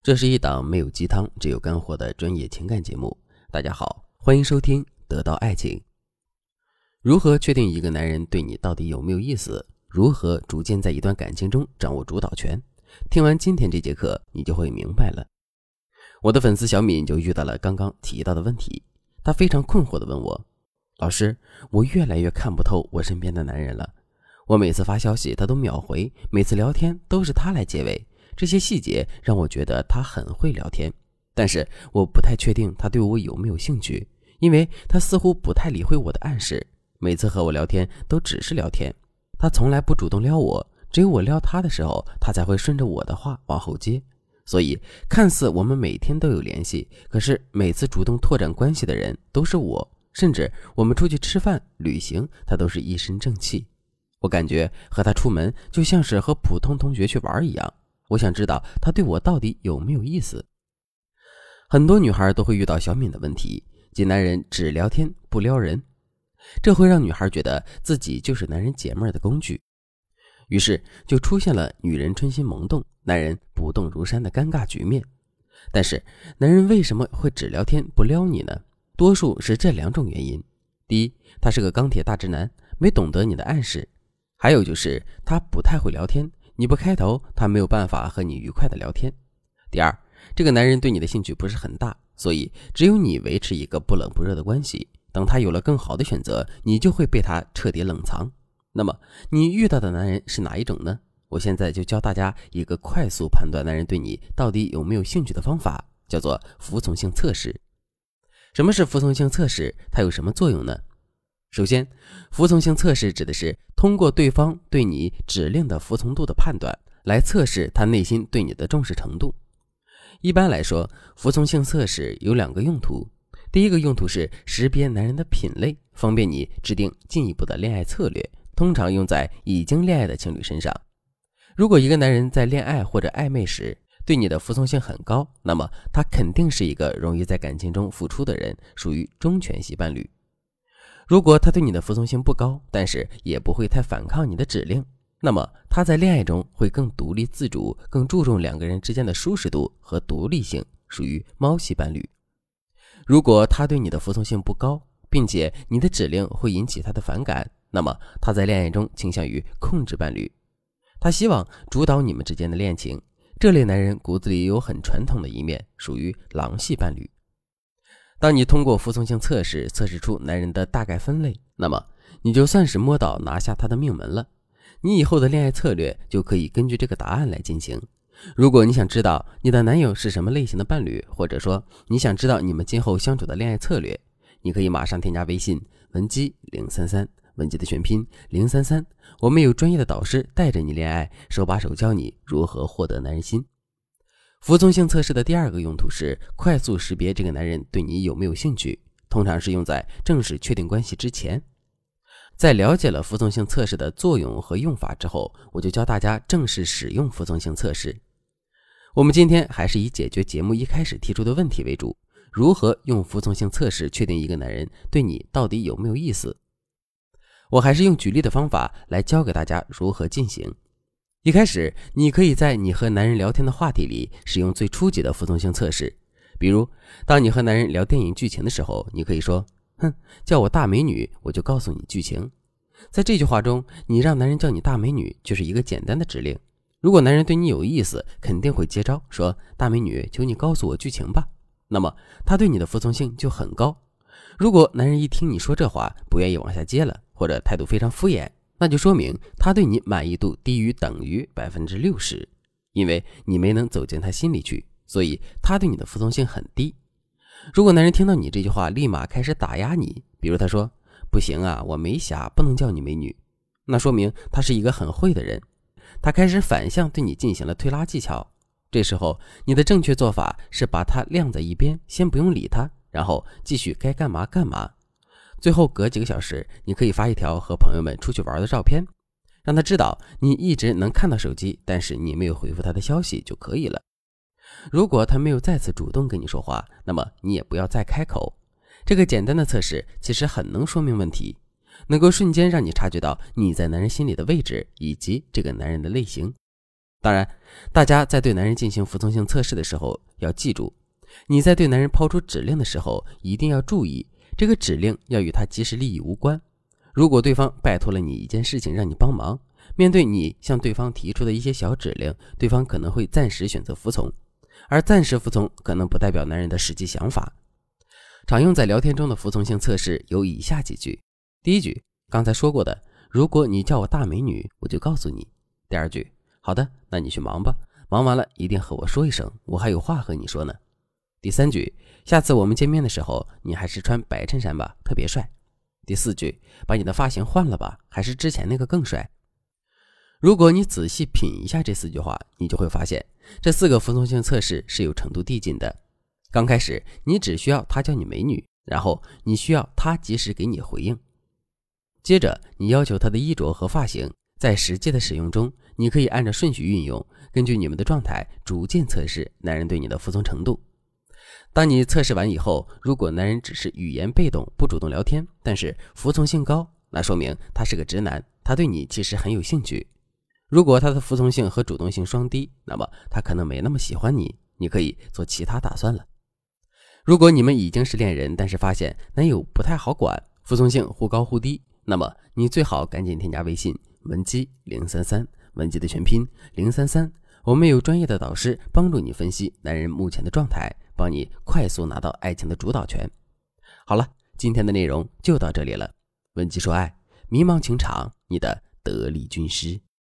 这是一档没有鸡汤只有干货的专业情感节目。大家好，欢迎收听得到爱情。如何确定一个男人对你到底有没有意思？如何逐渐在一段感情中掌握主导权？听完今天这节课，你就会明白了。我的粉丝小敏就遇到了刚刚提到的问题，她非常困惑地问我，老师，我越来越看不透我身边的男人了。我每次发消息他都秒回，每次聊天都是他来结尾，这些细节让我觉得他很会聊天，但是我不太确定他对我有没有兴趣，因为他似乎不太理会我的暗示，每次和我聊天都只是聊天，他从来不主动撩我，只有我撩他的时候，他才会顺着我的话往后接。所以看似我们每天都有联系，可是每次主动拓展关系的人都是我，甚至我们出去吃饭旅行，他都是一身正气。我感觉和他出门就像是和普通同学去玩一样，我想知道他对我到底有没有意思。很多女孩都会遇到小敏的问题，即男人只聊天不撩人，这会让女孩觉得自己就是男人解闷的工具，于是就出现了女人春心萌动，男人不动如山的尴尬局面。但是男人为什么会只聊天不撩你呢？多数是这两种原因。第一，他是个钢铁大直男，没懂得你的暗示。还有就是他不太会聊天，你不开头，他没有办法和你愉快的聊天。第二，这个男人对你的兴趣不是很大，所以只有你维持一个不冷不热的关系，等他有了更好的选择，你就会被他彻底冷藏。那么你遇到的男人是哪一种呢？我现在就教大家一个快速判断男人对你到底有没有兴趣的方法，叫做服从性测试。什么是服从性测试？它有什么作用呢？首先，服从性测试指的是通过对方对你指令的服从度的判断，来测试他内心对你的重视程度。一般来说，服从性测试有两个用途。第一个用途是识别男人的品类，方便你制定进一步的恋爱策略，通常用在已经恋爱的情侣身上。如果一个男人在恋爱或者暧昧时对你的服从性很高，那么他肯定是一个容易在感情中付出的人，属于忠犬系伴侣。如果他对你的服从性不高，但是也不会太反抗你的指令，那么他在恋爱中会更独立自主，更注重两个人之间的舒适度和独立性，属于猫系伴侣。如果他对你的服从性不高，并且你的指令会引起他的反感，那么他在恋爱中倾向于控制伴侣，他希望主导你们之间的恋情。这类男人骨子里有很传统的一面，属于狼系伴侣。当你通过服从性测试测试出男人的大概分类，那么你就算是摸到拿下他的命门了。你以后的恋爱策略就可以根据这个答案来进行。如果你想知道你的男友是什么类型的伴侣，或者说你想知道你们今后相处的恋爱策略，你可以马上添加微信文姬033，文姬的全拼033，我们有专业的导师带着你恋爱，手把手教你如何获得男人心。服从性测试的第二个用途是快速识别这个男人对你有没有兴趣，通常是用在正式确定关系之前。在了解了服从性测试的作用和用法之后，我就教大家正式使用服从性测试。我们今天还是以解决节目一开始提出的问题为主，如何用服从性测试确定一个男人对你到底有没有意思。我还是用举例的方法来教给大家如何进行。一开始，你可以在你和男人聊天的话题里使用最初级的服从性测试。比如，当你和男人聊电影剧情的时候，你可以说，叫我大美女，我就告诉你剧情。在这句话中，你让男人叫你大美女就是一个简单的指令。如果男人对你有意思，肯定会接招，说大美女，求你告诉我剧情吧。那么他对你的服从性就很高。如果男人一听你说这话，不愿意往下接了，或者态度非常敷衍，那就说明他对你满意度低于等于 60%， 因为你没能走进他心里去，所以他对你的服从性很低。如果男人听到你这句话立马开始打压你，比如他说不行啊，我没侠，不能叫你美女，那说明他是一个很会的人，他开始反向对你进行了推拉技巧。这时候你的正确做法是把他晾在一边，先不用理他，然后继续该干嘛干嘛。最后隔几个小时，你可以发一条和朋友们出去玩的照片，让他知道你一直能看到手机，但是你没有回复他的消息就可以了。如果他没有再次主动跟你说话，那么你也不要再开口。这个简单的测试其实很能说明问题，能够瞬间让你察觉到你在男人心里的位置以及这个男人的类型。 当然，大家在对男人进行服从性测试的时候，要记住，你在对男人抛出指令的时候，一定要注意，这个指令要与他即时利益无关。如果对方拜托了你一件事情让你帮忙，面对你向对方提出的一些小指令，对方可能会暂时选择服从，而暂时服从可能不代表男人的实际想法。常用在聊天中的服从性测试有以下几句。第一句，刚才说过的，如果你叫我大美女，我就告诉你。第二句，好的，那你去忙吧，忙完了一定和我说一声，我还有话和你说呢。第三句，下次我们见面的时候，你还是穿白衬衫吧，特别帅。第四句，把你的发型换了吧，还是之前那个更帅。如果你仔细品一下这4句话，你就会发现这4个服从性测试是有程度递进的。刚开始你只需要他叫你美女，然后你需要他及时给你回应，接着你要求他的衣着和发型，在实际的使用中，你可以按照顺序运用，根据你们的状态逐渐测试男人对你的服从程度。当你测试完以后，如果男人只是语言被动，不主动聊天，但是服从性高，那说明他是个直男，他对你其实很有兴趣。如果他的服从性和主动性双低，那么他可能没那么喜欢你，你可以做其他打算了。如果你们已经是恋人，但是发现男友不太好管，服从性忽高忽低，那么你最好赶紧添加微信文姬033，文姬的全拼033，我们有专业的导师帮助你分析男人目前的状态，帮你快速拿到爱情的主导权。好了，今天的内容就到这里了。文姬说爱，迷茫情场，你的得力军师。